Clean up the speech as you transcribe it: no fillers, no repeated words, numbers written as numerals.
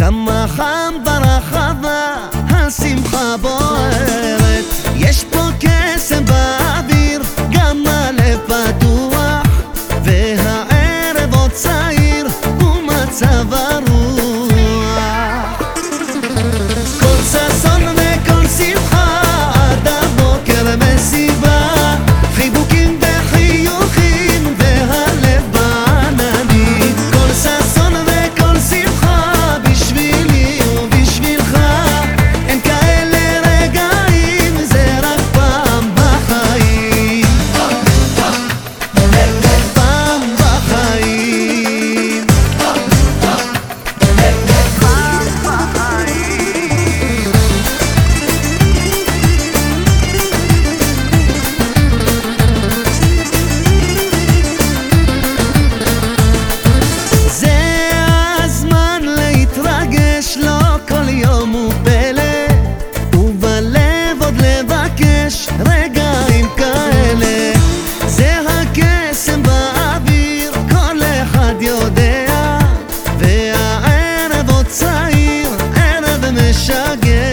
כמה חם ברחבה, השמחה בוערת. יש פה קסם באוויר, גם הלב פתוח, והערב עוד צעיר ומצב הרוח. כל ששון וכל שמחה, עד הבוקר מסיבה, חיבוקים וחיוכים והלב בעננים. כל ששון וכל שמחה, בשבילי ובשבילך, אין כאלה רגעים, זה רק פעם בחיים. פעם בחיים. זה הזמן להתרגש, לא כל יום הוא פלא, ובלב עוד לבקש רגעים כאלה. זה הקסם באוויר, כל אחד יודע, והערב עוד צעיר, ערב משגע.